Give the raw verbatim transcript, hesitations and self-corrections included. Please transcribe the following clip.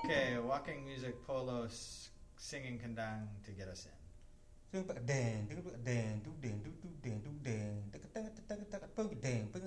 Okay, walking music, polo, s- singing kendang to get us in. ซึ่งปะแดงตึกปะแดงทุกเด่นทุกทุกเด่นทุกเด่นตึกตึกตึกตึกตึกปึ้งแดงปึ้ง